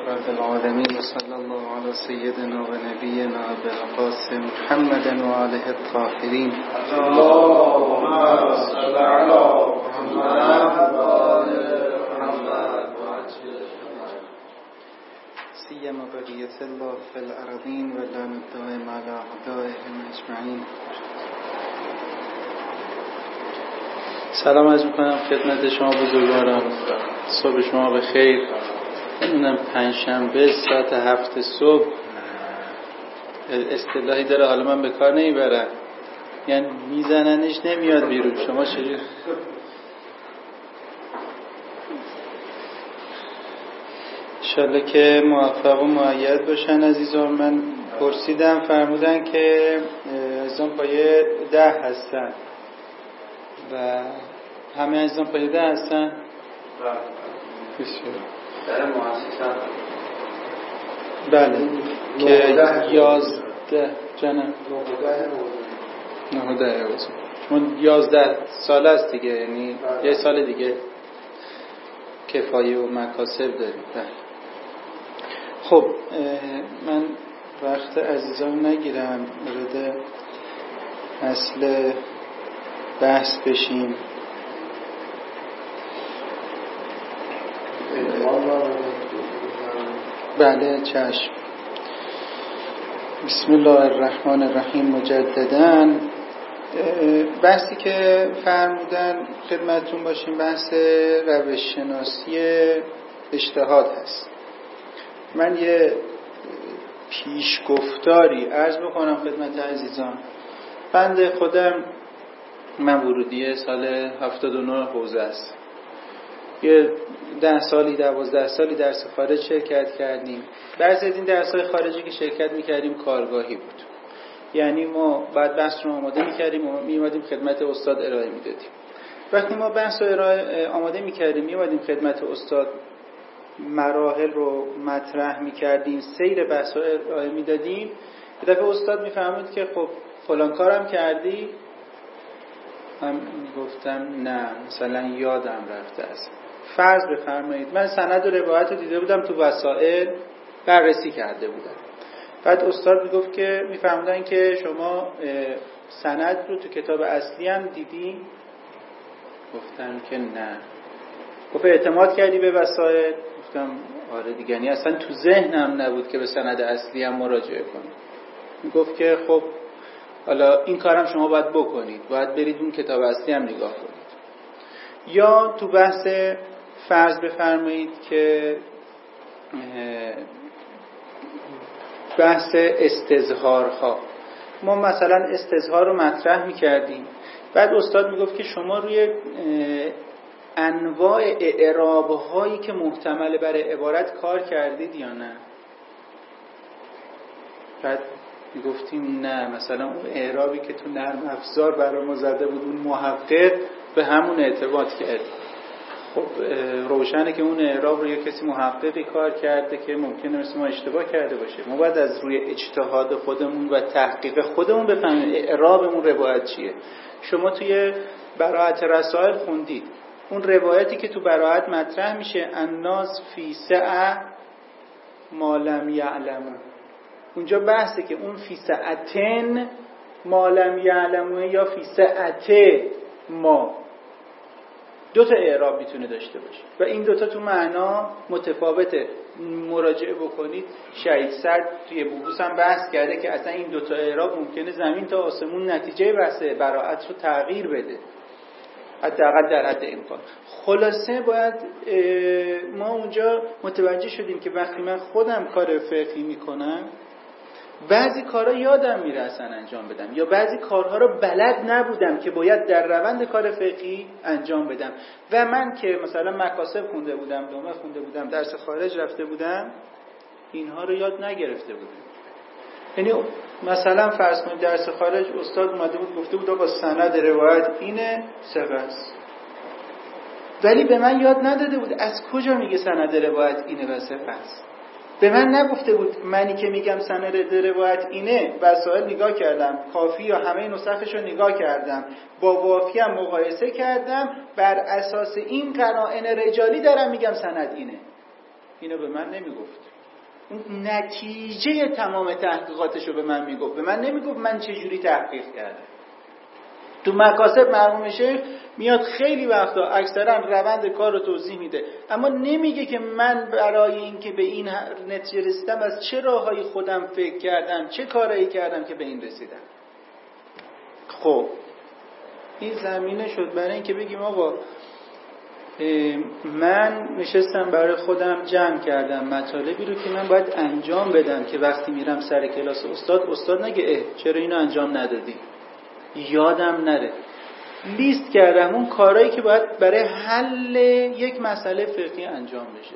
رب العالمين وصلى الله على سيدنا ونبينا أبي القاسم محمد وآله الطاهرين اللهم صل على محمد وآل محمد سيما بقية الله في الأرضين واللعنة الدائم على أعدائهم أجمعين. سلام عرض می‌کنم خدمت شما بزرگواران. صبح شما بخیر. نمیدونم پنجشنبه ساعت 7 صبح اصطلاحی داره، حالا من به کار نمیبرم، یعنی میزننش نمیاد بیرون. شما چجوری؟ انشالله که موفق و مؤید باشن عزیزان. من پرسیدم فرمودن که عزیزان پایه 10 هستن و همه عزیزان پایه 10 هستن؟ در مؤسسات بله که 11 جنم 9 شما 11 سال است دیگه، یعنی یه سال دیگه کفایه و مکاسب دارید. بله. خب من وقت عزیزان نگیرم، وارد اصل بحث بشیم. بله چشم. بسم الله الرحمن الرحیم. مجدداً بحثی که فرمودن خدمتتون باشیم بحث روش شناسی اجتهاد هست. من یه پیشگفتاری عرض بکنم خدمت عزیزان. بنده خودم من ورودی سال 79 حوزه است. یه 10 سالی 12 سالی درس خارج شرکت کردیم. بعضی از این درس‌های خارجی که شرکت می‌کردیم کارگاهی بود، یعنی ما بعد بحث رو آماده می‌کردیم و می‌اومدیم خدمت استاد ارائه می‌دادیم. وقتی ما بحث رو آماده می‌کردیم می‌اومدیم خدمت استاد، مراحل رو مطرح می‌کردیم، سیر بحث رو ارائه می‌دادیم. یه دفعه استاد می‌فهمید که خب فلان کارم کردی؟ من گفتم نه، مثلا یادم رفته است. فرض بفرمایید من سند و روایت رو دیده بودم، تو وسائل بررسی کرده بودم. بعد استاد میگفت که میفهمدن که شما سند رو تو کتاب اصلی هم دیدی؟ گفتم که نه. گفت اعتماد کردی به وسائل؟ گفتم آره دیگه، یعنی اصلا تو ذهنم نبود که به سند اصلی هم مراجعه کنم. میگفت که خب حالا این کارم شما باید بکنید، باید برید اون کتاب اصلی هم نگاه کنید. یا تو بحث فرض بفرمایید که بحث استظهارها، ما مثلا استظهار رو مطرح میکردیم، بعد استاد میگفت که شما روی انواع اعراب‌هایی که محتمل برای عبارت کار کردید یا نه؟ بعد میگفتیم نه، مثلا اون اعرابی که تو نرم افزار برای ما زده بود اون محقق به همون اعتماد کرد. خب روشنه که اون اعراب رو یه کسی محققی کار کرده که ممکنه مثل ما اشتباه کرده باشه. ما باید از روی اجتهاد خودمون و تحقیق خودمون بفهمیم اعرابمون روایت چیه. شما توی براءت رسائل خوندید اون روایتی که تو براءت مطرح میشه الناس فی سعه ما لم یعلموا، اونجا بحثه که اون فی سعتن ما لم یعلموا یا فی سعته ما، دو تا اعراب میتونه داشته باشه و این دوتا تو معنا متفاوته. مراجعه بکنید، شهید سرد توی بحوث هم بحث کرده که اصلا این دوتا اعراب ممکنه زمین تا آسمون نتیجه بحث براءت رو تغییر بده، حداقل در حد امکان. خلاصه باید ما اونجا متوجه شدیم که وقتی من خودم کار فقهی میکنم بعضی کارها یادم میره اصلا انجام بدم، یا بعضی کارها رو بلد نبودم که باید در روند کار فقهی انجام بدم. و من که مثلا مکاسب خونده بودم، دامه خونده بودم، درس خارج رفته بودم، اینها رو یاد نگرفته بودم. یعنی مثلا فرض کنید درس خارج استاد اومده بود گفته بود آقا سند روایت اینه ثقه است، ولی به من یاد نداده بود از کجا میگه سند روایت اینه و ثقه است. به من نگفته بود منی که میگم سند روایت اینه وسائل نگاه کردم، کافی یا همه نسخش رو نگاه کردم، با وافی هم مقایسه کردم، بر اساس این قرائن رجالی دارم میگم سند اینه. اینو به من نمیگفت. اون نتیجه تمام تحقیقاتشو به من میگفت. به من نمیگفت من چجوری تحقیق کردم. تو مکاسب مرحوم شیخ میاد خیلی وقتا اکثرا روند کار رو توضیح میده، اما نمیگه که من برای این که به این نتیجه رسیدم از چه راههای خودم فکر کردم، چه کارایی کردم که به این رسیدم. خب این زمینه شد برای این که بگیم آقا من نشستم برای خودم جمع کردم مطالبی رو که من باید انجام بدم که وقتی میرم سر کلاس استاد نگه چرا اینو انجام ندادی، یادم نره. لیست کردم اون کارهایی که باید برای حل یک مسئله فقهی انجام بشه.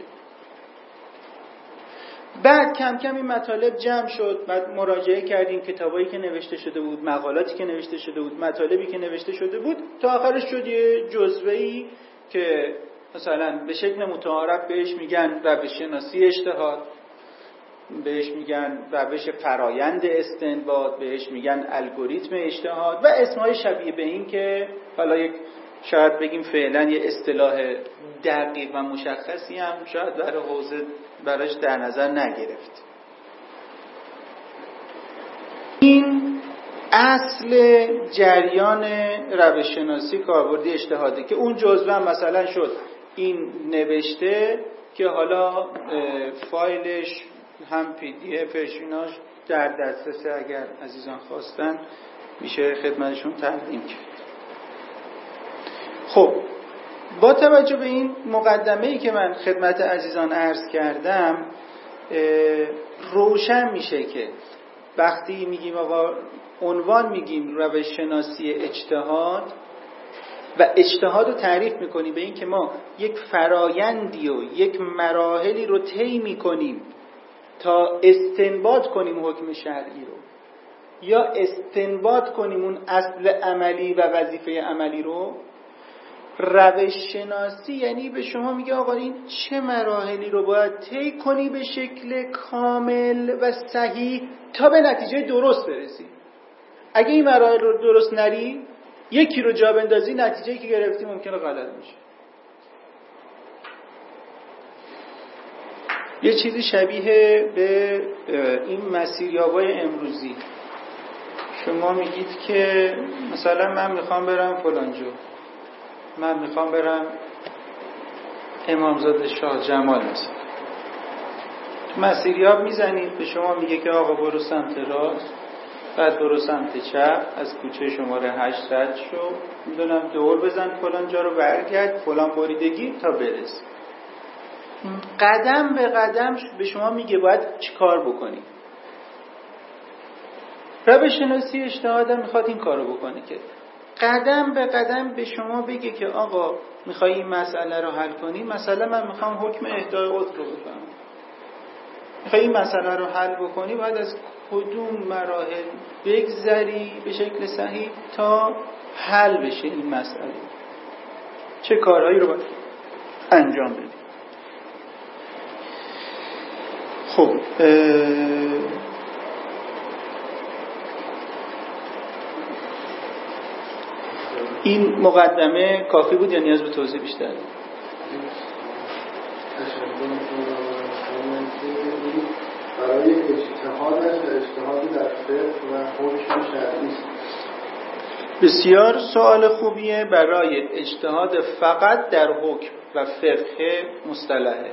بعد کم کم این مطالب جمع شد، بعد مراجعه کردیم کتابایی که نوشته شده بود، مقالاتی که نوشته شده بود، مطالبی که نوشته شده بود، تا آخرش شد یه جزوه‌ای که مثلا به شکل متعارف بهش میگن روش شناسی اجتهاد، بهش میگن روش فرایند استنباط، بهش میگن الگوریتم اجتهاد و اسمهای شبیه به این که حالا یک شاید بگیم فعلا یه اصطلاح دقیق و مشخصی هم شاید برای حوزه براش در نظر نگرفت. این اصل جریان روش شناسی کاربردی اجتهاده که اون جزوه هم مثلا شد این نوشته که حالا فایلش هم پی دی افش ایناش در دسترسه، اگر عزیزان خواستن میشه خدمتشون تقدیم کرد. خب با توجه به این مقدمه‌ای که من خدمت عزیزان عرض کردم روشن میشه که وقتی میگیم آقا عنوان میگیم روش شناسی اجتهاد و اجتهاد رو تعریف میکنیم به این که ما یک فرایندی و یک مراحلی رو طی میکنیم تا استنباط کنیم حکم شرعی رو یا استنباط کنیم اون اصل عملی و وظیفه عملی رو. روش شناسی یعنی به شما میگه آقا این چه مراحلی رو باید طی کنی به شکل کامل و صحیح تا به نتیجه درست برسی. اگه این مراحل رو درست نری یکی رو جا بندازی نتیجه‌ای که گرفتی ممکنه غلط میشه. یه چیزی شبیه به این مسیریابای امروزی. شما میگید که مثلا من میخوام برم فلانجا، من میخوام برم امامزاده شاه جمال مثلا. مسیریاب میزنید به شما میگه که آقا برو سمت راست، بعد برو سمت چپ، از کوچه شماره 8 رد شو، میدونم دور بزن فلان جا رو برگرد فلان بریدگی تا برس. قدم به قدم به شما میگه باید چی کار بکنی. روش شناسی اجتهاد میخواد این کارو بکنه که قدم به قدم به شما بگه که آقا میخوای این مسئله رو حل کنی، مثلا من میخوام حکم اهدای عضو رو بفهمم، میخوای این مسئله رو حل بکنی باید از کدوم مراحل بگذری به شکل صحیح تا حل بشه این مسئله، چه کارهایی رو باید انجام بدی. خب این مقدمه کافی بود یا نیاز به توضیح بیشتر؟ برای اجتهاد در فقه و حکم شرعی. بسیار سوال خوبیه. برای اجتهاد فقط در حکم و فقه مصطلحه.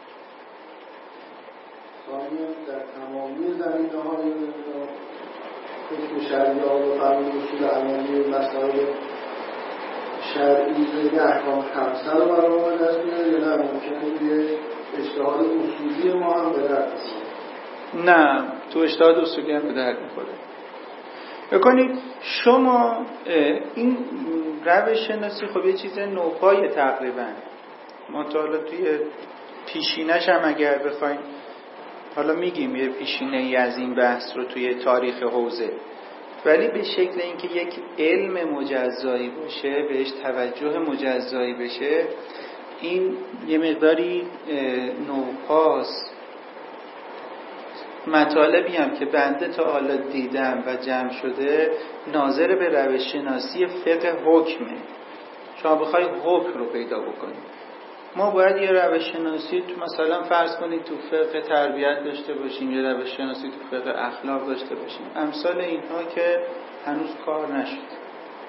در تمامی زمینه‌های حکم شرعی و قانون اصول عملی مسائل شرعی و احکام خمسه رو برای دست میاره یا نه ممکنه یه اجتهاد اصولی ما هم به درد بخوره؟ نه، تو اجتهاد اصولی هم به درد میخوره. بکنید شما این روش شناسی خب یه چیز نوپای تقریبا ما تا حالا توی پیشینش هم اگر بخوایم حالا میگیم یه پیشینه ای از این بحث رو توی تاریخ حوزه، ولی به شکل اینکه یک علم مجزایی باشه بهش توجه مجزایی بشه این یه مقداری نوپاست. مطالبی هم که بنده تا حالا دیدم و جمع شده ناظر به روش شناسی فقه حکمه. شما بخوای حکم رو پیدا بکنید ما باید یه روش شناسی تو مثلا فرض کنید تو فقه تربیت داشته باشیم، یه روش شناسی تو فقه اخلاق داشته باشیم، امثال اینها که هنوز کار نشد.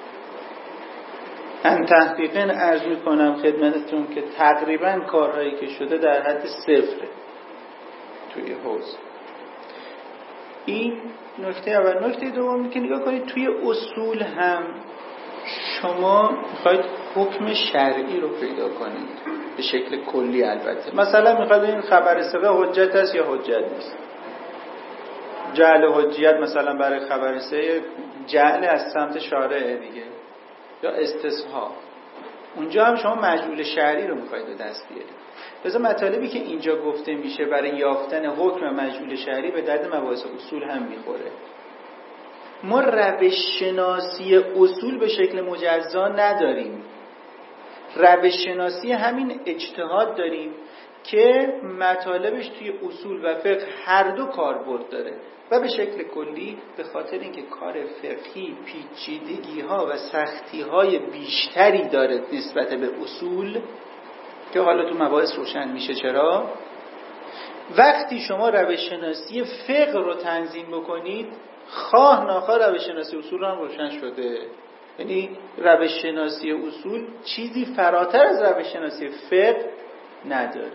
من تحقیقاً عرض میکنم خدمتتون که تقریباً کارهایی که شده در حد صفره توی حوزه. این نکته اول. نکته دوم که نگاه کنید توی اصول هم شما میخواید حکم شرعی رو پیدا کنید به شکل کلی. البته مثلا میخواید این خبر ثقه حجت است یا حجت نیست. جعل حجیت مثلا برای خبر ثقه جعل از سمت شارع دیگه، یا استصحاب. اونجا هم شما مجعول شرعی رو میخواید به دست بیارید. لذا مطالبی که اینجا گفته میشه برای یافتن حکم مجعول شرعی به درد مباحث اصول هم میخوره. ما روش شناسی اصول به شکل مجزا نداریم. روش شناسی همین اجتهاد داریم که مطالبش توی اصول و فقه هر دو کاربرد داره و به شکل کلی به خاطر اینکه کار فقهی پیچیدگی‌ها و سختی‌های بیشتری داره نسبت به اصول که حالا تو مباحث روشن میشه. چرا؟ وقتی شما روش شناسی فقه رو تنظیم بکنید، خواه ناخواه روش شناسی اصول هم روشن شده. یعنی روش شناسی اصول چیزی فراتر از روش شناسی فقه نداره.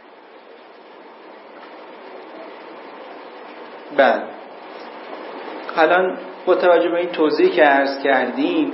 بله، الان با توجه به این توضیحی که عرض کردیم،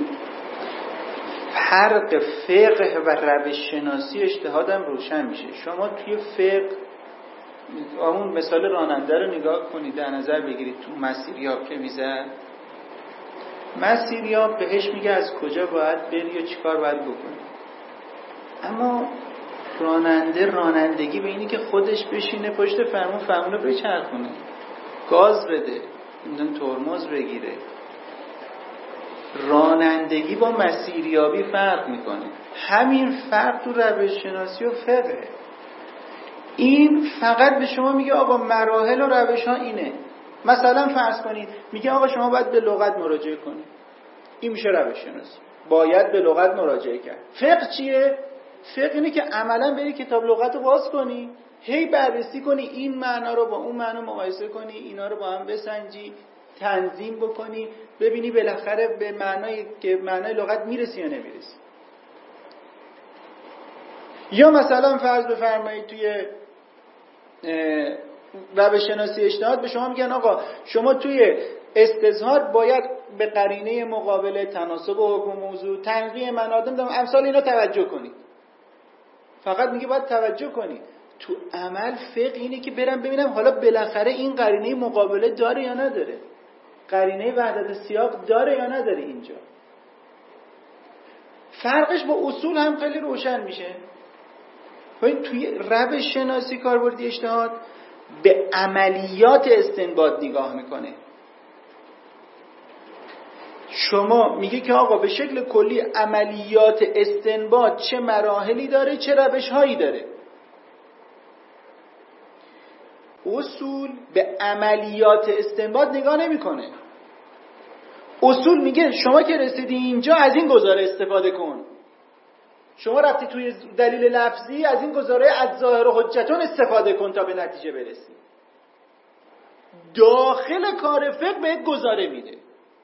فرق فقه و روش شناسی اجتهادم روشن میشه. شما توی فقه اون مثال راننده رو نگاه کنید، در نظر بگیرید. تو مسیریاب که میزد، مسیریاب بهش میگه از کجا باید بری و چی کار باید بکنی. اما رانندگی به اینی که خودش بشینه پشت فرمون رو بچرخونه، گاز بده، ترمز بگیره. رانندگی با مسیریابی فرق میکنه. همین فرق تو روش شناسی و فقه. این فقط به شما میگه آقا مراحل و روش ها اینه. مثلا فرض کنید میگه آقا شما باید به لغت مراجعه کنید. این میشه روش شناسی، باید به لغت مراجعه کرد. فقه چیه؟ فقه اینه که عملا بری کتاب لغت رو باز کنی، هی بررسی کنی، این معنا رو با اون معنا مقایسه کنی، اینا رو با هم بسنجی، تنظیم بکنی، ببینی بالاخره به معنای که معنای لغت میرسی یا نمیرسی. یا مثلا فرض بفرمایید توی روش شناسی اجتهاد به شما میگن آقا شما توی استظهار باید به قرینه مقابله، تناسب حکم موضوع، تنقیح منادم امثال اینا توجه کنید. فقط میگه باید توجه کنید. تو عمل فقه اینه که برم ببینم حالا بالاخره این قرینه مقابله داره یا نداره، قرینه وحدت سیاق داره یا نداره. اینجا فرقش با اصول هم خیلی روشن میشه. توی روش شناسی کاربردی اجتهاد به عملیات استنباط نگاه میکنه. شما میگه که آقا به شکل کلی عملیات استنباط چه مراحلی داره، چه روش هایی داره. اصول به عملیات استنباط نگاه نمیکنه. اصول میگه شما که رسیدی اینجا از این گزاره استفاده کن. شما رفتی توی دلیل لفظی، از این گزاره از ظاهر و حجتون استفاده کن تا به نتیجه برسی. داخل کار فقه بهت گزاره میده،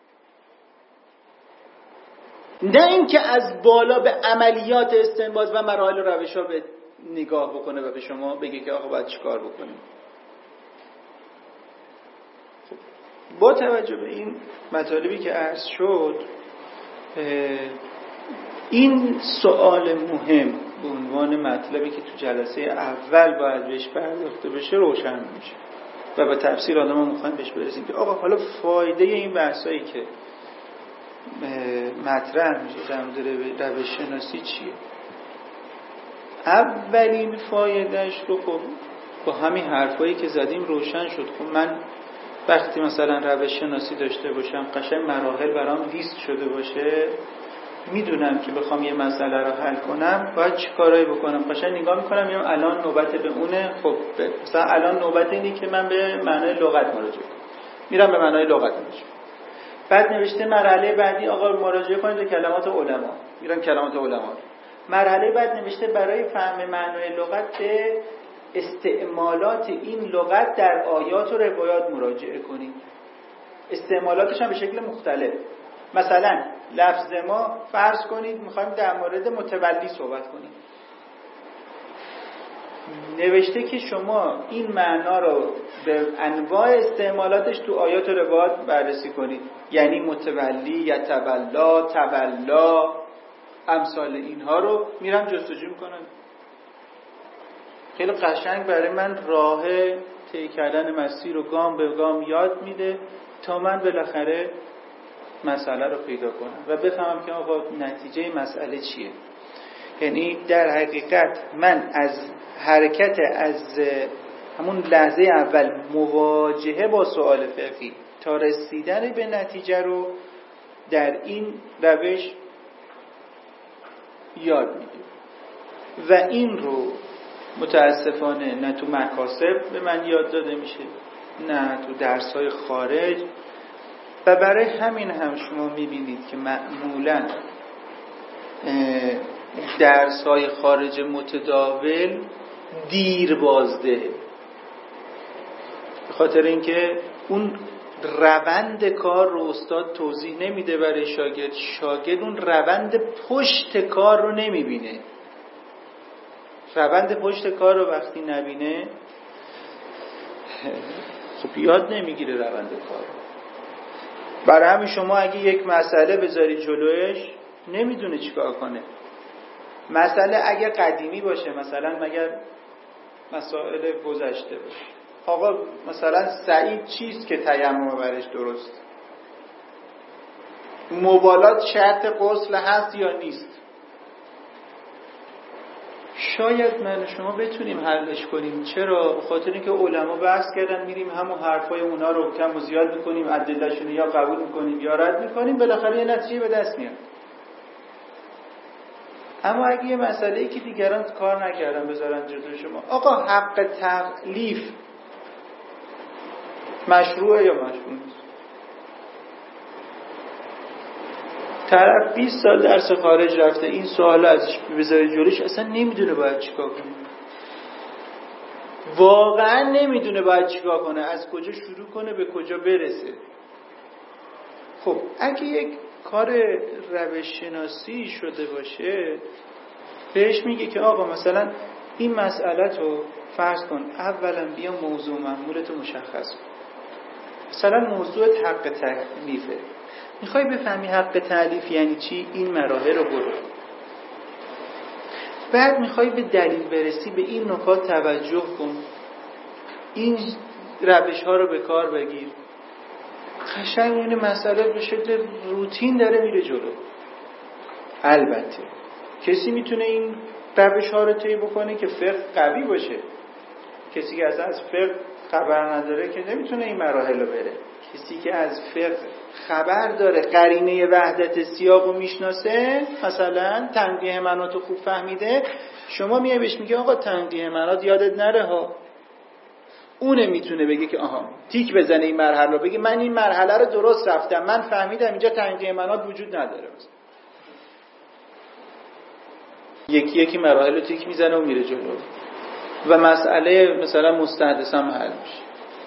نه اینکه از بالا به عملیات استنباط و مراحل و روش‌ها به نگاه بکنه و به شما بگه که آقا باید چیکار بکنیم. با توجه به این مطالبی که عرض شد، این سوال مهم به عنوان مطلبی که تو جلسه اول باید بهش پرداخته بشه روشن میشه و با تفصیل آدم ها میخوایم بهش برسیم که آقا حالا فایده این بحثایی که مطرح میشه در مورد روش شناسی چیه. اولین فایدهش رو خب با همین حرفایی که زدیم روشن شد. خب من وقتی مثلا روش شناسی داشته باشم، قشنگ مراحل برام لیست شده باشه، میدونم که بخوام یه مسئله رو حل کنم باید چی کارایی بکنم. قشنگ نگاه میکنم میگم الان نوبت به اونه. خب مثلا الان نوبت اینه که من به معنای لغت مراجعه کنم، میرم به معنای لغت مراجعه. بعد نوشته مرحله بعدی آقا مراجعه کنید به کلمات علما، میرم کلمات علما. مرحله بعد نوشته برای فهم معنای لغت به استعمالات این لغت در آیات و روایات مراجعه کنید. استعمالاتش هم به شکل مختلف. مثلا لفظ ما فرض کنید میخوایم در مورد متولی صحبت کنیم، نوشته که شما این معنا رو به انواع استعمالاتش تو آیات و روایات بررسی کنید، یعنی متولی، یتولا، تولا، امثال اینها رو میرم جستجو میکنم. خیلی قشنگ برای من راه طی کردن مسیر رو گام به گام یاد میده تا من بالاخره مسئله رو پیدا کنم و بفهمم که آقا نتیجه مسئله چیه. یعنی در حقیقت من از حرکت از همون لحظه اول مواجهه با سوال فقهی تا رسیدن به نتیجه رو در این روش یاد میگیرم و این رو متاسفانه نه تو مکاسب به من یاد داده میشه نه تو درس‌های خارج و برای همین هم شما میبینید که معمولاً درس‌های خارج متداول دیر بازده، به خاطر اینکه اون روند کار رو استاد توضیح نمیده برای شاگرد، شاگرد اون روند پشت کار رو نمیبینه. روند پشت کار رو وقتی نبینه خب یاد نمیگیره روند کار. برای همین شما اگه یک مسئله بذاری جلوش نمیدونه چیکار کنه. مسئله اگه قدیمی باشه، مثلا مگر مسائل گذشته باشه، آقا مثلا سعید چیست که تیمم برش درست؟ مبالات شرط غسل هست یا نیست؟ شاید من شما بتونیم حلش کنیم. چرا؟ به خاطر اینکه علما بحث کردن، میریم همون حرفای اونا رو کم و زیاد میکنیم، ادله‌شون یا قبول میکنیم یا رد میکنیم، بالاخره یه نتیجه به دست میاد. اما اگه یه مسئله‌ای که دیگران کار نکردن بذارن جلوی شما، آقا حق تکلیف مشروعه یا مشروع نیست؟ طرف 20 سال درس خارج رفته، این سوال ازش بذاره جلوش اصلا نمیدونه باید چیکار کنه. واقعا نمیدونه باید چیکار کنه، از کجا شروع کنه به کجا برسه. خب اگه یک کار روش شناسی شده باشه، بهش میگه که آقا مثلا این مسئله رو فرض کن، اولا بیا موضوع معمولت مشخص کن. مثلا موضوع حق تکلیفه، میخوای بفهمی حق تکلیف یعنی چی؟ این مراحل رو برو. بعد میخوای به دلیل برسی، به این نکات توجه کن، این روش ها رو به کار بگیر. قشنگ این مسئله به شکل روتین داره میره جلو. البته کسی میتونه این روش ها رو طی بکنه که فقه قوی باشه. کسی که از فقه خبر نداره که نمیتونه این مراحل رو بره. کسی که از فقه خبر داره، قرینه وحدت سیاق رو میشناسه، مثلا تنبیه منات رو خوب فهمیده، شما میای بهش میگه آقا تنبیه منات یادت نره ها. اونه میتونه بگه که آها تیک بزنه این مرحله رو، بگه من این مرحله رو درست رفتم، من فهمیدم اینجا تنبیه منات وجود نداره. یکی مراحل رو تیک میزنه و میره جلو و مسئله مثلا مستحدث هم حل میشه.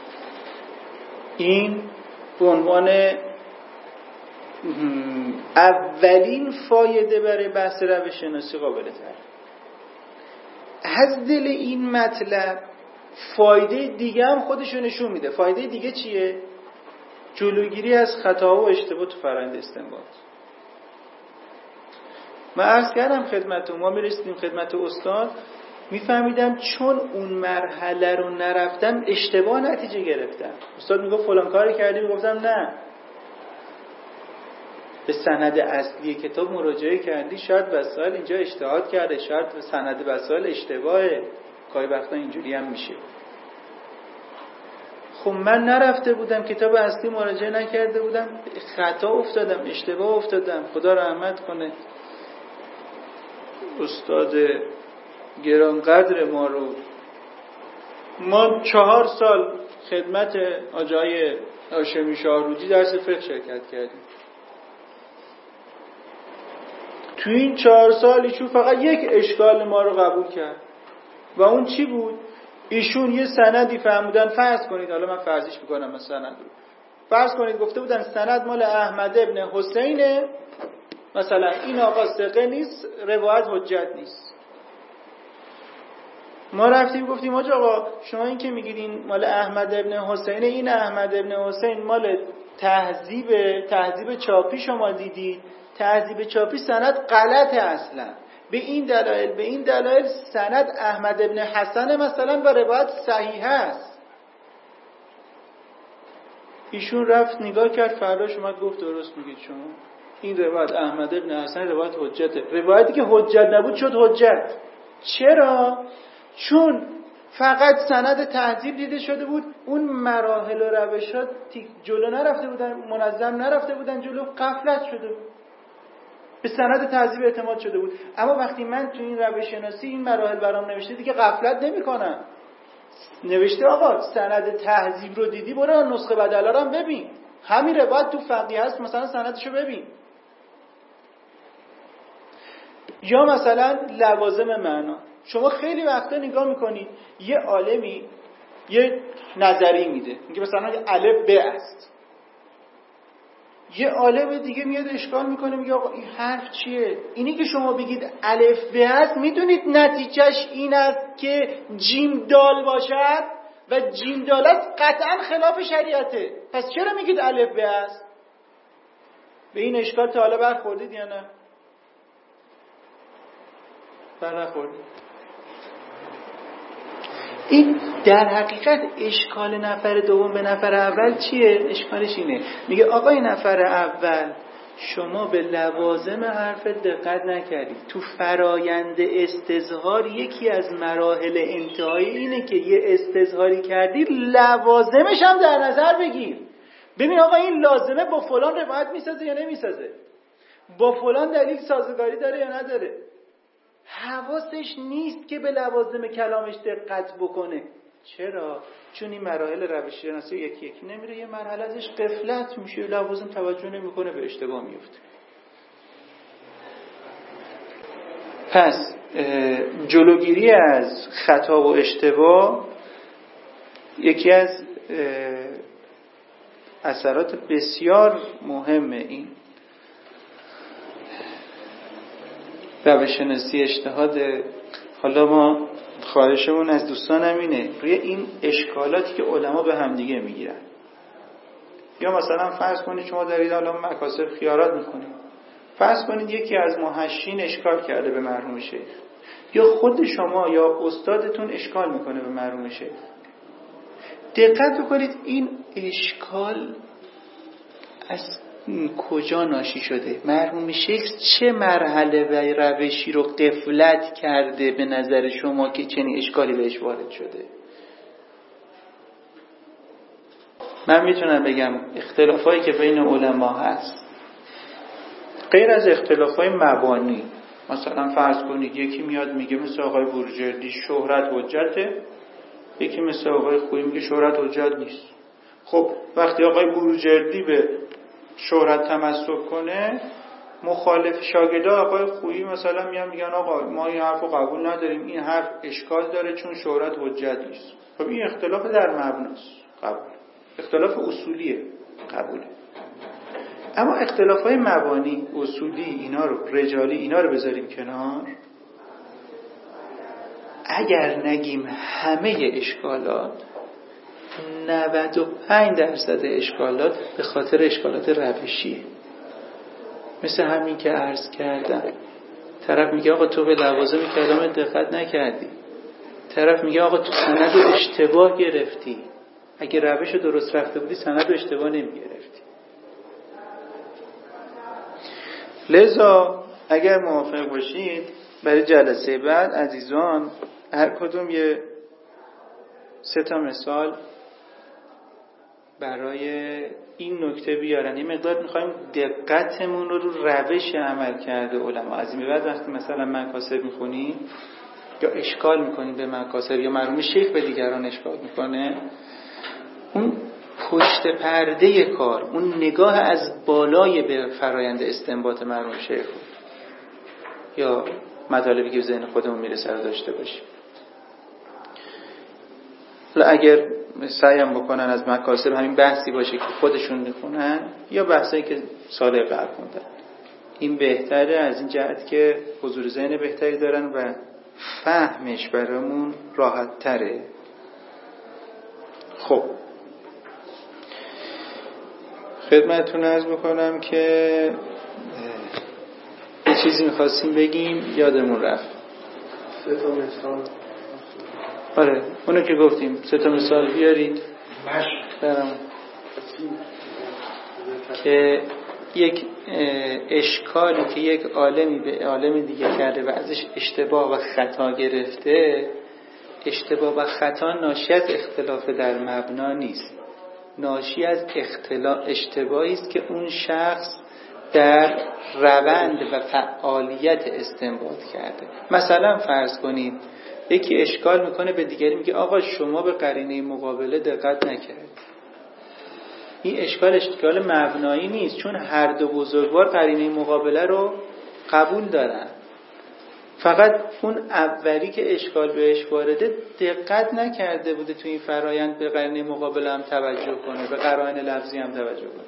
این به عنوان اولین فایده برای بحث روش شناسی قابل تر. از دل این مطلب فایده دیگه هم خودشو نشون میده. فایده دیگه چیه؟ جلوگیری از خطا و اشتباه تو فرآیند استنباط. من عرض کردم خدمتتون، ما میرسیدیم خدمت استاد، میفهمیدم چون اون مرحله رو نرفتم اشتباه نتیجه گرفتم. استاد میگفت فلان کار کردی، میگفتم نه، به سند اصلی کتاب مراجعه کردی، شاید وسائل اینجا اجتهاد کرده، شاید سند وسائل اشتباهه. گاهی وقتا اینجوری هم میشه. خب من نرفته بودم، کتاب اصلی مراجعه نکرده بودم، خطا افتادم، اشتباه افتادم. خدا رحمت کنه استاد گرانقدر ما رو. ما 4 سال خدمت آقای هاشمی شاهرودی درس فقه شرکت کردیم. تو این 4 سال ایشون فقط یک اشکال ما رو قبول کرد و اون چی بود؟ ایشون یه سندی فرمودن، فرض کنید، حالا من فرضیش میکنم مثلا فرض کنید گفته بودن سند مال احمد ابن حسینه، مثلا این آقا ثقه نیست، روایت حجت نیست. ما رفتیم گفتیم آقا شما این که میگید این مال احمد ابن حسینه، این احمد ابن حسین مال تهذیب چاپی شما دیدید، تهذیب چاپی سند غلطه اصلا، به این دلایل سند احمد ابن حسن مثلا با روایت صحیح است. ایشون رفت نگاه کرد، فرداش اومد گفت درست میگید شما، این روایت احمد ابن حسن روایت حجته. روایتی که حجت نبود شد حجت. چرا؟ چون فقط سند تهذیب دیده شده بود، اون مراحل و روشات جلو نرفته بودن، منظم نرفته بودن جلو، غفلت شده بود، به سند تهذیب اعتماد شده بود. اما وقتی من تو این روش شناسی این مراحل برام نوشته دیگه غفلت نمی‌کنم. نوشته آقا سند تهذیب رو دیدی، برو نسخه بدلا رو هم ببین، همین روایت تو فقیه هست مثلا سندشو ببین. یا مثلا لوازم معنا، شما خیلی وقتا نگاه میکنید یه عالمی یه نظری میده، میگه مثلا الف ب است، یه عالم دیگه میاد اشکال میکنه، میگه آقا این حرف چیه؟ اینی که شما بگید الف ب است، میدونید نتیجهش این است که جیم دال باشد و جیم دال است قطعا خلاف شریعته، پس چرا میگید الف ب است؟ به این اشکال تا حالا برخوردید یا نه؟ برخوردید. این در حقیقت اشکال نفر دوم به نفر اول چیه؟ اشکالش اینه، میگه آقای نفر اول شما به لوازم حرف دقت نکردید. تو فرایند استظهار یکی از مراحل انتهایی اینه که یه استظهاری کردی لوازمش هم در نظر بگیر. ببین آقا این لازمه با فلان روایت میسازه یا نمیسازه، با فلان دلیل سازگاری داره یا نداره. حواسش نیست که به لوازم کلامش دقت بکنه. چرا؟ چون این مراحل روش شناسی یکی یکی نمیره، یه مرحله ازش غفلت میشه، لوازم توجه نمیکنه، به اشتباه میفته. پس جلوگیری از خطا و اشتباه یکی از اثرات بسیار مهمه این روش شناسی اجتهاد. حالا ما خواهشمون از دوستانم اینه روی این اشکالاتی که علما به هم دیگه میگیرن، یا مثلا فرض کنید شما دارید حالا مکاسب خیارات میکنید، فرض کنید یکی از محشین اشکال کرده به مرحوم شیخ، یا خود شما یا استادتون اشکال میکنه به مرحوم شیخ. دقت بکنید این اشکال از کجا ناشی شده، مرحوم شیخ چه مرحله و روشی رو غفلت کرده به نظر شما که چنین اشکالی بهش وارد شده. من میتونم بگم اختلافایی که بین علما هست غیر از اختلافای مبانی، مثلا فرض کنید یکی میاد میگه مثل آقای بروجردی شهرت حجته، یکی مثل آقای خویی میگه شهرت حجت نیست. خب وقتی آقای بروجردی به شهرت تمسک کنه، مخالف شاگردا آقای خویی مثلا میگن آقا ما این حرفو قبول نداریم، این حرف اشکال داره چون شهرت حجت نیست. خب این اختلاف در مبناست، قبول. اختلاف اصولیه، قبوله. اما اختلافای مبانی، اصولی، اینا رو رجالی، اینا رو بذاریم کنار. اگر نگیم همه اشکالات، 95% اشکالات به خاطر اشکالات روشیه. مثل همین که عرض کردم، طرف میگه آقا تو به لوازم کلام دقت نکردی، طرف میگه آقا تو سند اشتباه گرفتی، اگه روش درست رفته بودی سند اشتباه نمیگرفتی. لذا اگر موافق باشید برای جلسه بعد عزیزان هر کدوم یه 3 مثال برای این نکته بیارن. یه مقدار میخوایم دقتمون رو روش عمل کرده علما. از این به بعد وقتی مثلا مکاسب میخونیم یا اشکال میکنیم به مکاسب یا مرحوم شیخ به دیگران اشکال میکنه، اون پشت پرده کار، اون نگاه از بالای به فرایند استنباط مرحوم شیخ یا مطالبی که ذهن خودمون میرسه رو داشته باشیم. حالا اگر سعیم بکنن از مکاسب همین بحثی باشه که خودشون میخونن یا بحثایی که سال قبل خوندن، این بهتره از این جهت که حضور ذهن بهتری دارن و فهمش برامون راحت تره. خب خدمتتون عرض بکنم که یه چیزی میخواستیم بگیم یادمون رفت. 3 تا مثال. آره اونو که گفتیم 3 تا مثال بیارید برام که یک اشکالی که یک عالمی به عالم دیگه کرده و ازش اشتباه و خطا گرفته، اشتباه و خطا ناشی از اختلاف در مبنا نیست، ناشی از اشتباهی است که اون شخص در روند و فعالیت استنباط کرده. مثلا فرض کنید یکی اشکال میکنه به دیگری، میگه آقا شما به قرینه مقابله دقت نکرد. این اشکال مبنایی نیست، چون هر دو بزرگوار قرینه مقابله رو قبول دارن، فقط اون اولی که اشکال بهش وارده دقت نکرده بوده تو این فرایند به قرینه مقابله هم توجه کنه، به قرائن لفظی هم توجه کنه.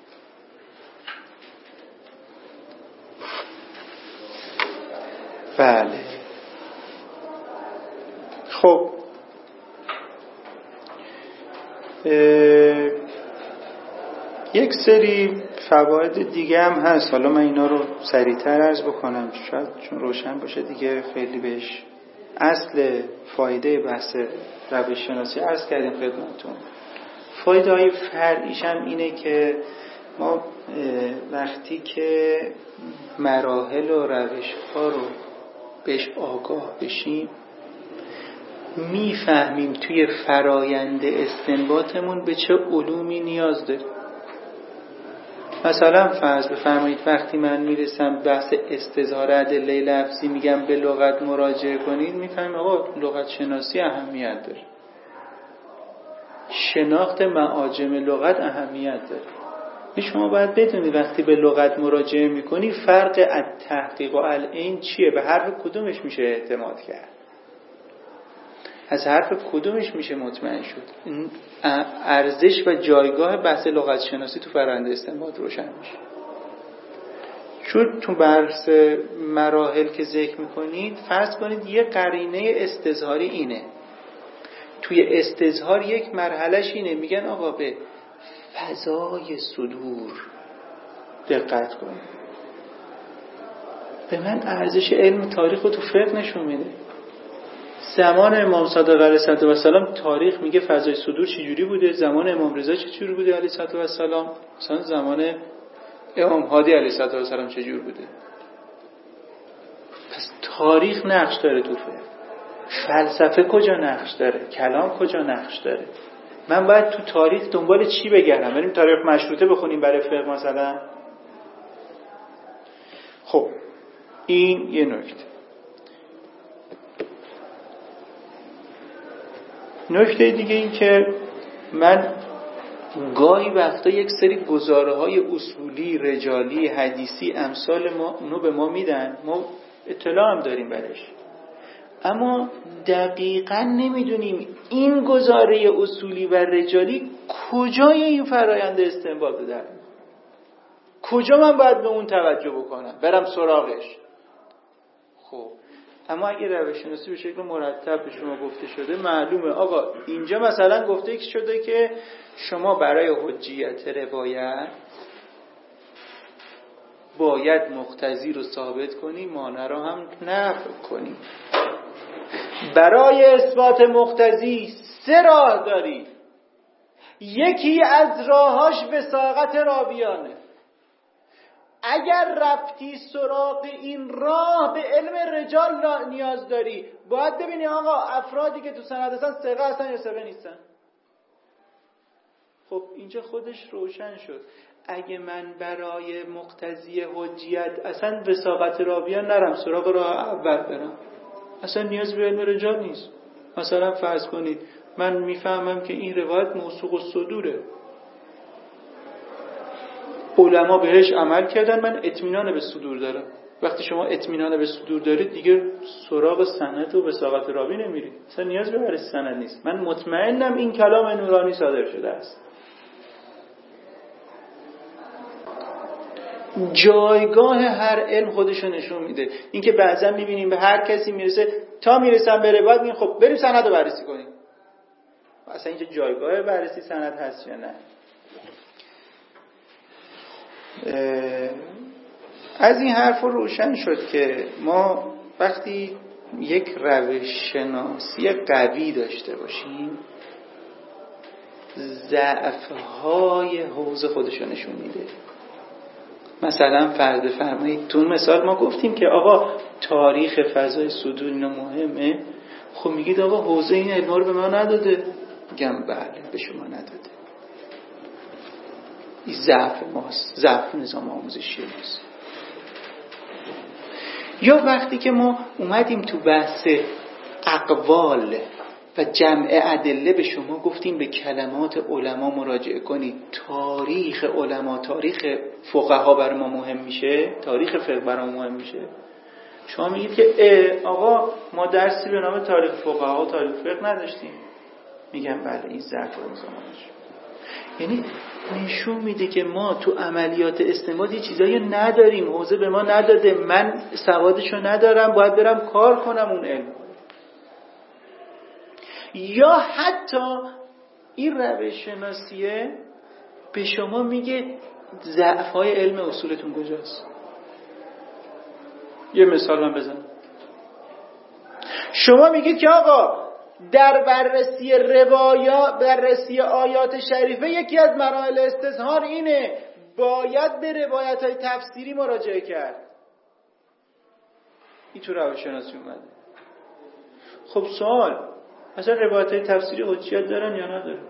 بله خب یک سری فواید دیگه هم هست، حالا من اینا رو سریعتر عرض بکنم شاید چون روشن باشه دیگه. خیلی بهش اصل فایده بحث روش شناسی عرض کردیم خدمتتون. فایده های فرعیش هم اینه که ما وقتی که مراحل و روش ها رو بهش آگاه بشیم میفهمیم توی فرایند استنباطمون به چه علومی نیاز داریم. مثلا فرض بفرمایید وقتی من میرسم بحث استظهار ادله لفظی میگم به لغت مراجعه کنید، میفهمیم آقا لغت شناسی اهمیت داره، شناخت معاجم لغت اهمیت داره. شما باید بدونید وقتی به لغت مراجعه میکنی فرق التحقیق و العین چیه، به حرف کدومش میشه اعتماد کرد، از حرف کدومش میشه مطمئن شد. این ارزش و جایگاه بحث لغت شناسی تو فرآیند استنباط روشن میشه. چون تو بحث مراحل که ذکر میکنید فرض کنید یه قرینه استظهاری اینه، توی استظهار یک مرحلهش اینه، میگن آقا به فضای صدور دقت کن. به من ارزش علم تاریخ رو تو فقه نشون میده. زمان امام صادق علیه السلام تاریخ میگه فضای صدور چجوری بوده، زمان امام رضا چجوری بوده علیه السلام، مثلا زمان امام هادی علیه السلام چجور بوده. پس تاریخ نقش داره تو فقه. فلسفه کجا نقش داره، کلام کجا نقش داره. من باید تو تاریخ دنبال چی بگردم؟ بریم تاریخ مشروطه بخونیم برای فقه مثلا. خب این یه نکته دیگه این که من گاهی وقتا یک سری گزاره‌های اصولی، رجالی، حدیثی امثال ما اونو به ما میدن، ما اطلاع هم داریم برش، اما دقیقاً نمیدونیم این گزاره اصولی و رجالی کجای این فرایند استنباط داره، کجا من باید به اون توجه بکنم برم سراغش. خب اما اگه روش شناسی به شکل مرتب به شما گفته شده معلومه آقا اینجا مثلا گفته شده که شما برای حجیت روایت باید مقتضی رو ثابت کنی، مانع رو هم نفی کنی. برای اثبات مقتضی 3 راه داری، یکی از راهاش وثاقت راویانه. اگر رفتی سراغ این راه به علم رجال نیاز داری، باید ببینی آقا افرادی که تو سند هستن ثقه هستن یا ثقه نیستن. خب اینجا خودش روشن شد. اگه من برای مقتضی حجیت اصلا وثاقت راویان نرم، سراغ راه اول برم، اصلا نیاز به علم رجال نیست. مثلا فرض کنید من میفهمم که این روایت موثوق الصدوره، علما بهش عمل کردن، من اطمینان به صدور دارم، وقتی شما اطمینان به صدور دارید دیگه سراغ سند و وثاقت راوی نمیرید، اصلا نیاز به بررسی سند نیست. من مطمئنم این کلام نورانی صادر شده است. جایگاه هر علم خودشو نشون میده. اینکه بعضا میبینیم به هر کسی میرسه تا میرسن به روایت میگن خب بریم سند رو بررسی کنیم. اصلا اینجا جایگاه بررسی سند هست یا نه؟ از این حرف روشن شد که ما وقتی یک روش شناسی قوی داشته باشیم ضعف‌های حوزه خودشو نشون میده. مثلا فرمایید تو مثال ما گفتیم که آقا تاریخ فضای صدور اینا مهمه، خب میگید آقا حوزه این علم رو به ما نداده. میگم بله به شما نداده. این ضعف ماست، ضعف نظام آموزشی ماست. یا وقتی که ما اومدیم تو بحث اقوال و جمع ادله به شما گفتیم به کلمات علما مراجعه کنید، تاریخ علما، تاریخ فقها برای ما مهم میشه، تاریخ فقه برای ما مهم میشه. شما میگید که آقا ما درسی به نام تاریخ فقها و تاریخ فقه نداشتیم. میگم بله این ضعف نظامش. یعنی نشون میده که ما تو عملیات استنباط یه چیزایی نداریم، حوزه به ما نداده، من سوادشو ندارم، باید برم کار کنم اون علم. یا حتی این روش شناسیه به شما میگه ضعف‌های علم اصولتون کجاست. یه مثال من بزنم. شما میگید که آقا در بررسی آیات شریفه یکی از مراحل استظهار اینه باید به روایت‌های تفسیری مراجعه کرد. این تو روش شناسی اومده. خب سوال، مثلا روایت‌های تفسیری حجیت دارن یا ندارن؟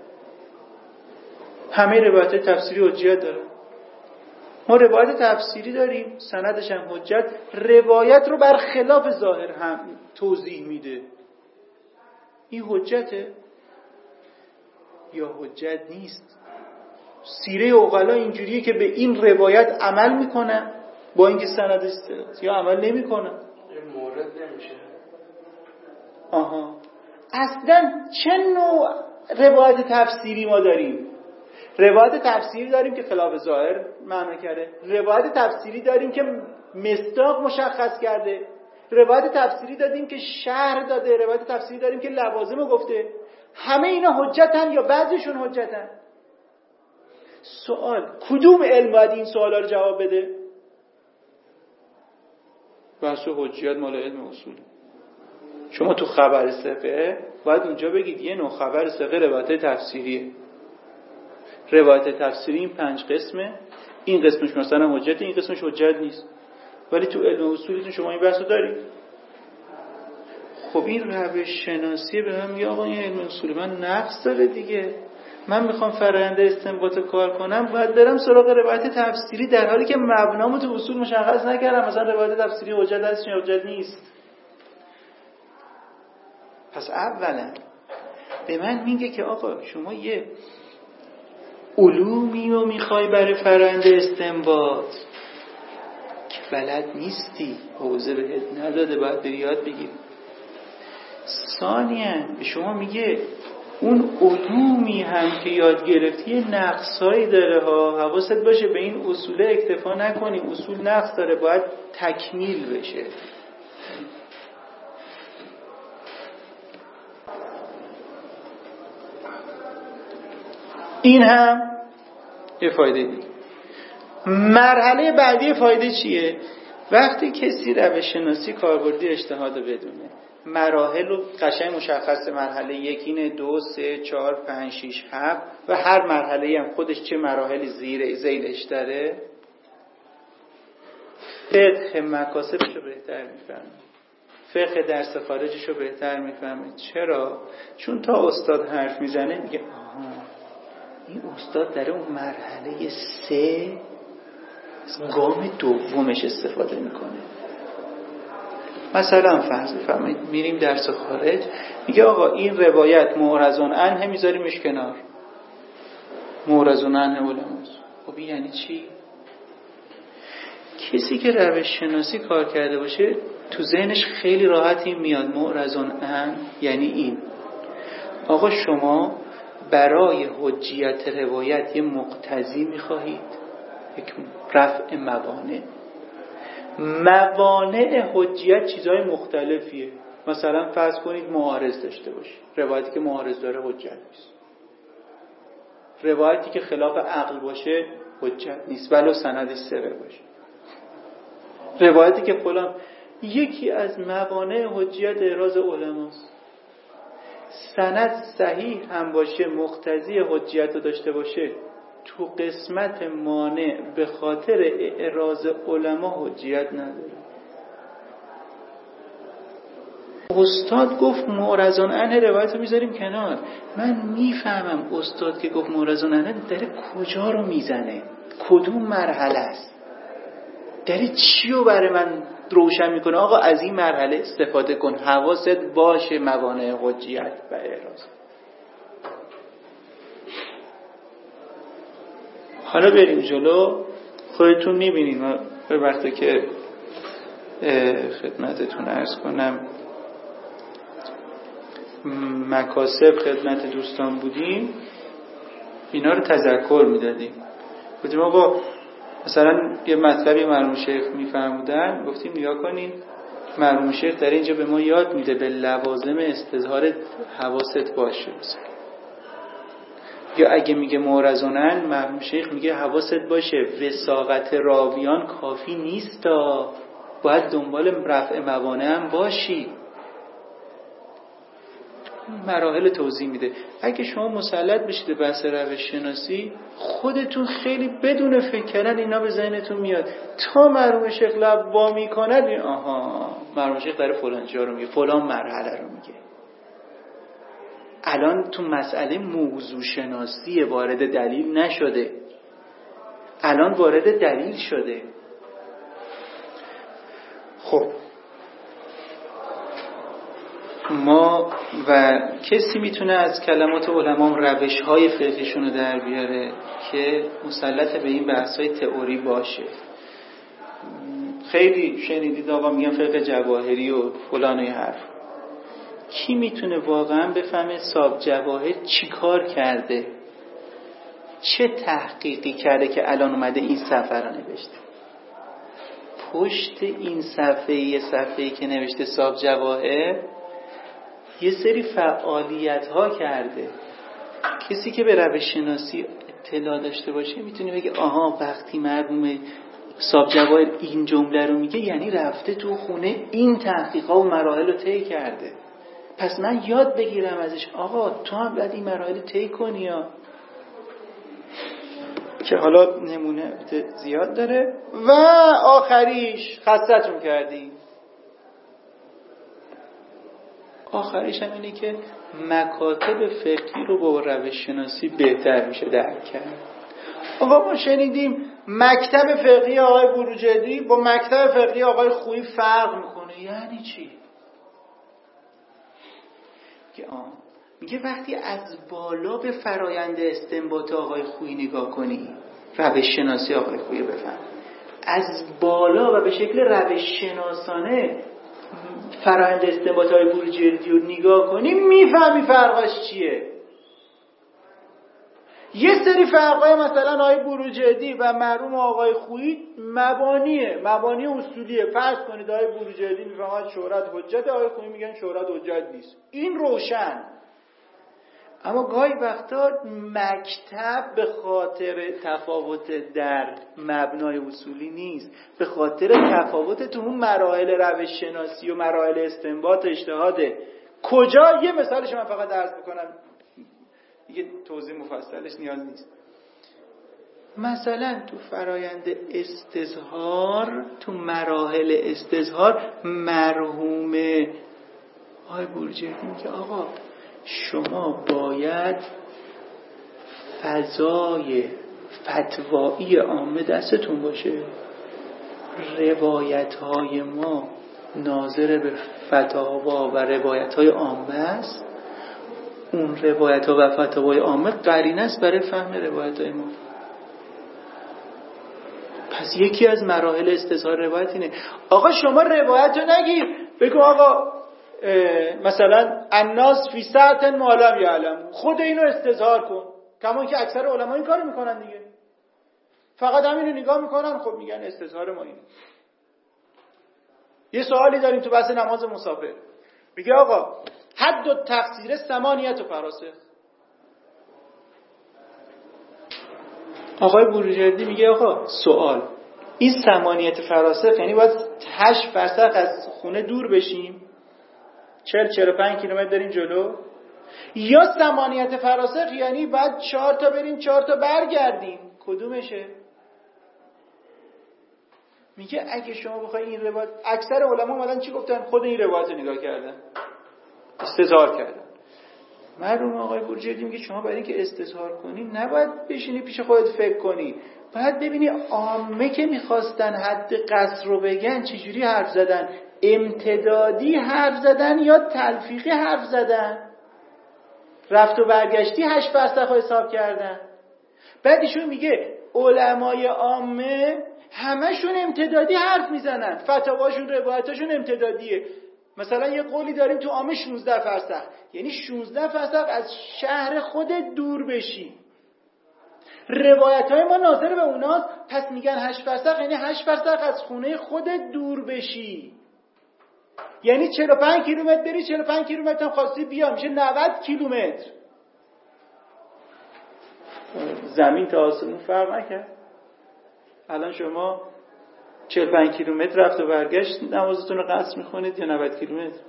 همه روایت‌های تفسیری حجیت دارن. ما روایت تفسیری داریم، سندش هم حجت، روایت رو برخلاف ظاهر هم توضیح میده. این حجته یا حجت نیست؟ سیره عقلا اینجوریه که به این روایت عمل میکنن با اینکه سندش یا عمل نمیکنن. مورد نمیشه. آها، اصلا چه نوع روایت تفسیری ما داریم؟ روایت تفسیری داریم که خلاف ظاهر معنا کرده، روایت تفسیری داریم که مصداق مشخص کرده، روایت تفسیری دادیم که شرح داده، روایت تفسیری داریم که لوازمو گفته. همه اینا حجتن یا بعضیشون حجتن؟ سوال، کدوم علم باید این سوالا رو جواب بده؟ بحث حجیت مال علم اصول. شما تو خبر ثقه باید اونجا بگید یه نوع خبر ثقه روایت تفسیریه. روایت تفسیری این 5 قسمه، این قسمش مثلا حجت، این قسمش حجت نیست. ولی تو علم اصولتون شما این بحثو دارید. خب این روش شناسی به من میگه آقا این علم اصول من نقص داره دیگه. من میخوام فرآیند استنباط کار کنم، باید برم سراغ روایت تفسیری در حالی که مبنامو تو اصول مشخص نکردم. مثلا روایت تفسیری حجت هست یا حجت نیست. پس اولا به من میگه که آقا شما یه علومی رو میخوای برای فرآیند استنباط که بلد نیستی، حوزه بهت نداده، باید بری یاد بگیری. ثانیاً به شما میگه اون علومی هم که یاد گرفتی نقصایی داره ها، حواست باشه به این اصول اکتفا نکنی، اصول نقص داره، باید تکمیل بشه. این هم یه فایده دیگه. مرحله بعدی فایده چیه؟ وقتی کسی روش شناسی کاربردی اجتهاد بدونه، مراحل رو قشنگ مشخصه، مرحله 1 اینه، 2 3 4 5 6 7 و هر مرحله هم خودش چه مراحلی ذیلش داره. فقه مکاسبش رو بهتر میفهمه، فقه درس خارجش رو بهتر میفهمه. چرا؟ چون تا استاد حرف میزنه میگه آها این استاد داره اون مرحله 3 گام دومش استفاده میکنه. مثلا فرض بفرمایید میریم درس خارج، میگه آقا این روایت معرضون عنه میذاریمش کنار، معرضون عنه علماست. خب این یعنی چی؟ کسی که روش شناسی کار کرده باشه تو ذهنش خیلی راحت این میاد معرضون ان، یعنی این آقا شما برای حجیت روایت یه مقتضی میخواهید، یک رفع موانع حجیت چیزهای مختلفیه. مثلا فرض کنید معارض داشته باشید، روایتی که معارض داره حجت نیست، روایتی که خلاف عقل باشه حجت نیست ولو سندش ثقه باشه، روایتی که فلان. یکی از موانع حجیت اعراض علماست. سند صحیح هم باشه مقتضی حجیت رو داشته باشه، تو قسمت مانع به خاطر اعراض علما حجیت نداره. استاد گفت معرضون عنه روایت رو میذاریم کنار. من میفهمم استاد که گفت معرضون عنه داره کجا رو میزنه، کدوم مرحله است، داره چی رو برای من روشن میکنه. آقا از این مرحله استفاده کن، حواست باشه موانع حجیت و اعراض. حالا بریم جلو. خودتون میبینید ما به وقتی که خدمتتون عرض کنم مکاسب خدمت دوستان بودیم، اینا رو تذکر میدادیم. گفتیم آقا مثلا یه مطلبی مرحوم شیخ میفرمودن، گفتیم نگاه کنین مرحوم شیخ در اینجا به ما یاد میده به لوازم استظهار حواست باشه. یا اگه میگه معرضونن، مرحوم شیخ میگه حواست باشه وثاقت راویان کافی نیست، باید دنبال رفع موانع هم باشی. مراحل توضیح میده. اگه شما مسلط بشید به بحث روش شناسی، خودتون خیلی بدون فکر کردن اینا به ذهنتون میاد. تا مرحوم شیخ لب وا میکند، آها مرحوم شیخ داره فلان جا رو میگه، فلان مرحله رو میگه. الان تو مسئله موضوع شناسی وارد دلیل نشده، الان وارد دلیل شده. خب ما و کسی میتونه از کلمات علما روش‌های فقهیشون رو در بیاره که مسلط به این بحث‌های تئوری باشه. خیلی شنیدید آقا میگن فقه جواهری و فلان حرف. کی میتونه واقعا بفهمه صاحب جواهر چی کار کرده، چه تحقیقی کرده که الان اومده این صفحه رو نوشته؟ پشت این صفحه، یه صفحه‌ای که نوشته صاحب جواهر، یه سری فعالیت ها کرده. کسی که به روش شناسی اطلاع داشته باشه میتونه بگه آها وقتی مرحوم صاحب جواهر این جمله رو میگه یعنی رفته تو خونه این تحقیقات و مراحل رو طی کرده، پس من یاد بگیرم ازش. آقا تو هم باید این مراحل طی کنی ها. که حالا نمونه زیاد داره. و آخریش خستتون کردی، آخریش هم اینه که مکاتب فقهی رو با روش شناسی بهتر میشه درک کرد. آقا ما شنیدیم مکتب فقهی آقای بروجردی با مکتب فقهی آقای خویی فرق میکنه. یعنی چی؟ میگه وقتی از بالا به فرایند استنباط آقای خویی نگاه کنی، روش شناسی آقای خویی بفهم، از بالا و به شکل روش شناسانه فرآیند استنباط های بروجردی رو نگاه کنی، میفهمی فرقاش چیه. یه سری فرقای مثلا آقای بروجردی و مرحوم آقای خویی مبانی اصولیه. فرض کنید آقای بروجردی میفهمد شهرت حجت، آقای خویی میگن شهرت حجت نیست. این روشن. اما گاهی وقتا مکتب به خاطر تفاوت در مبنای اصولی نیست، به خاطر تفاوت تو اون مراحل روش شناسی و مراحل استنباط اجتهاده. کجا؟ یه مثالش من فقط عرض بکنم، دیگه توضیح مفصلش نیاز نیست. مثلا تو فرایند استظهار، تو مراحل استظهار، مرحوم آقای بروجردی میگه آقا شما باید فضای فتوایی عامه دستتون باشه. روایت‌های ما ناظر به فتاوا و روایت‌های عامه است. اون روایت‌ها و فتاوای عامه قرینه است برای فهم روایت‌های ما. پس یکی از مراحل استظهار روایت اینه آقا شما روایت رو نگیر بگو آقا مثلا الناس فی ساعت ما لم یعلم، خود اینو استظهار کن، کما که اکثر علما این کارو میکنن دیگه، فقط همینو نگاه میکنن، خب میگن استظهار ما اینه. یه سوالی داریم تو بحث نماز مسافر، میگه آقا حد و تقصیر ثمانیت و فراسخ. آقای بروجردی میگه آقا سوال، این ثمانیت فراسخ یعنی باید 8 فرسخ از خونه دور بشیم، 40-45 کیلومتر بریم جلو، یا ثمانیت فراسخ یعنی بعد 4 تا بریم 4 تا برگردیم، کدومشه؟ میگه اگه شما بخوای این روایت، اکثر علما اومدن چی گفتن؟ خود این روایت رو نگاه کردن، استظهار کردن. مرحوم آقای بروجردی میگه شما برای اینکه استظهار کنی نباید بشینی پیش خودت فکر کنی، باید ببینی عامه که میخواستن حد قصر رو بگن چجوری حرف زدن، امتدادی حرف زدن یا تلفیقی حرف زدن، رفت و برگشتی 8 فرسخ رو حساب کردن. بعد ایشون میگه علمای عامه همشون امتدادی حرف میزنن، فتاواشون روایتاشون امتدادیه. مثلا یه قولی داریم تو عامه 16 فرسخ، یعنی 16 فرسخ از شهر خودت دور بشی. روایت‌های ما ناظر به اوناست، پس میگن 8 فرسخ یعنی 8 فرسخ از خونه خودت دور بشی، یعنی 45 کیلومتر بری، 45 کیلومتر هم خواستی بیا، میشه 90 کیلومتر. زمین تا آسمون فرق نکرد. الان شما 45 کیلومتر رفت و برگشت نمازتون رو قصر میخونید یا 90 کیلومتر؟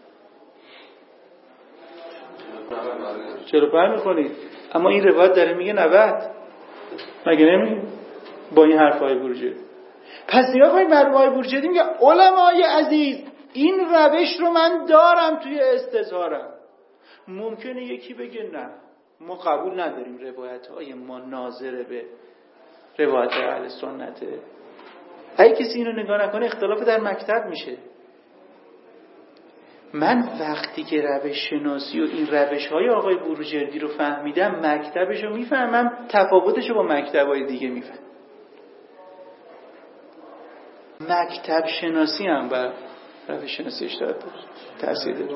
45 میخونید. اما این روایت داره میگه 90، مگه نمیگه با این حرفای بروجردی؟ پس نگاه کنید مرحوم آقای بروجردی میگه علمای عزیز این روش رو من دارم توی استظهارم. ممکنه یکی بگه نه ما قبول نداریم روایت‌های ما ناظر به روایت اهل سنته. اگه کسی اینو نگاه نکنه اختلاف در مکتب میشه. من وقتی که روش شناسی و این روش‌های آقای بروجردی رو فهمیدم، مکتبش رو میفهمم، تفاوتش رو با مکتب‌های دیگه میفهمم. مکتب شناسی هم بر روش شناسی اشتراک تأثیر داره.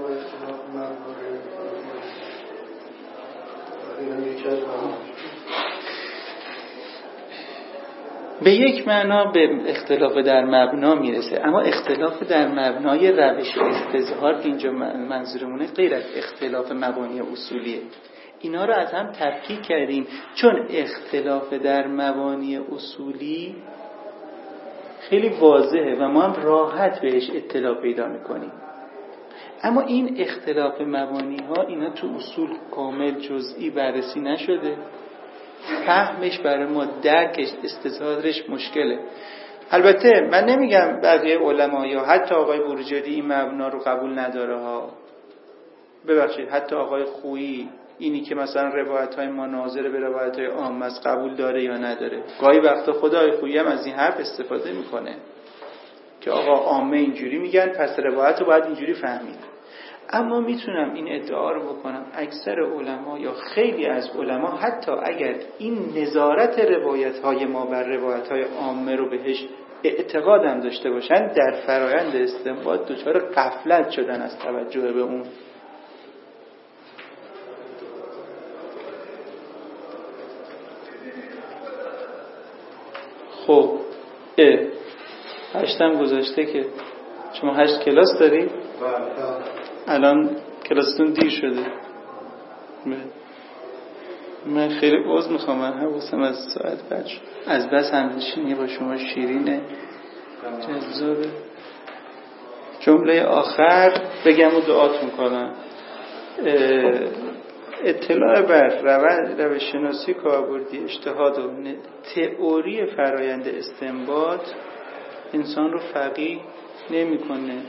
به یک معنا به اختلاف در مبنا میرسه، اما اختلاف در مبنای روش استظهار که اینجا منظورمونه غیر از اختلاف مبانی اصولیه. اینا رو از هم تفکیک کردیم، چون اختلاف در مبانی اصولی خیلی واضحه و ما هم راحت بهش اطلاع پیدا میکنیم. اما این اختلاف مبانی ها اینا تو اصول کامل جزئی بررسی نشده، فهمش برای ما، درکش، استظهارش مشکله. البته من نمیگم بقیه علما یا حتی آقای بروجردی این مبنا رو قبول نداره ها، ببخشید حتی آقای خویی اینی که مثلا روایت‌های ما ناظر به روایت‌های عام است قبول داره یا نداره. گاهی وقتا خود آقای خویی هم از این حرف استفاده میکنه که آقا عامه اینجوری میگن پس روایت رو باید اینجوری فهمید. اما میتونم این ادعا رو بکنم اکثر علما یا خیلی از علما حتی اگر این نظارت روایت‌های ما بر روایت‌های عامه رو بهش اعتقادم داشته باشن، در فرایند استنباط دچار غفلت شدن از توجه به اون. خب 8 گذاشته که شما 8 کلاس دارید؟ الان کلاستون دیر شده. من خیلی عذر میخوام، من حواسم از ساعت بد شد. از بس همنشینی با شما شیرینه، جذابه. جمله آخر بگم و دعاتون کنم. اطلاع بر روش شناسی کاربردی اجتهاد و تئوری فرایند استنباط انسان رو فقیه نمی‌کنه.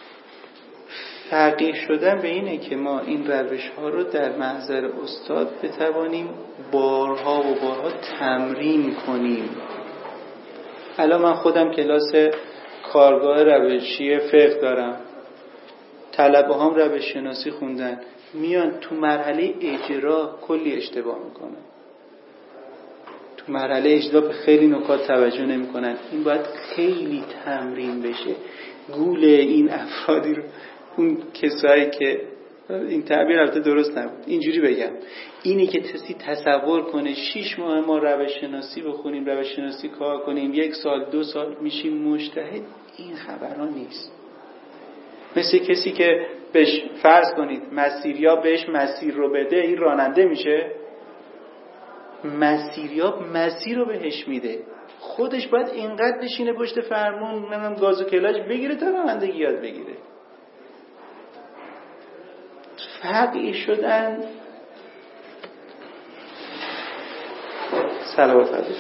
فقیه شدن به اینه که ما این روش ها رو در محضر استاد بتوانیم بارها و بارها تمرین کنیم. الان من خودم کلاس کارگاه روشی فقه دارم، طلبه هم روش شناسی خوندن، میان تو مرحله اجرا کلی اشتباه میکنن. تو مرحله اجرا به خیلی نکات توجه نمی‌کنن. این باید خیلی تمرین بشه. گول این افرادی رو، اون کسایی که این تعبیر البته درست نبود، اینجوری بگم، اینی که کسی تصور کنه 6 ماه ما روش شناسی بخونیم، روش شناسی کار کنیم، 1 سال 2 سال میشیم مجتهد، این خبرها نیست. مثل کسی که بهش فرض کنید مسیریاب بهش مسیر رو بده، این راننده میشه؟ مسیریاب مسیر رو بهش میده، خودش باید اینقدر بشینه پشت فرمون، نمیدونم گاز و کلاج بگیره تا رانندگی یاد بگیره. فقیه شدن صلوات علیه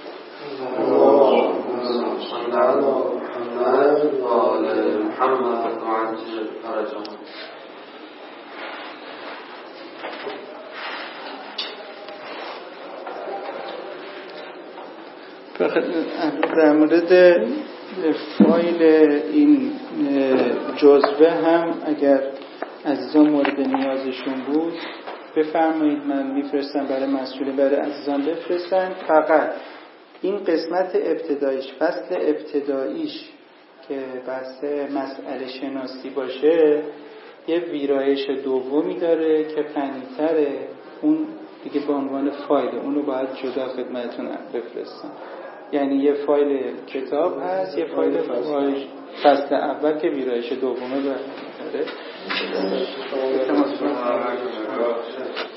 در مورد فایل این جزوه هم اگر عزیزان مورد نیازشون بود بفرمایید، من میفرستم برای مسئول، برای عزیزان بفرستن. فقط این قسمت ابتداییش، فصل ابتداییش که بحث مسئله شناسی باشه، یه ویرایش دومی داره که غنی‌تره، اون دیگه به عنوان فایل، اونو باید جدا خدمتتون بفرستم. یعنی یه فایل کتاب هست، یه فایل فصل اول که ویرایش دومه داره.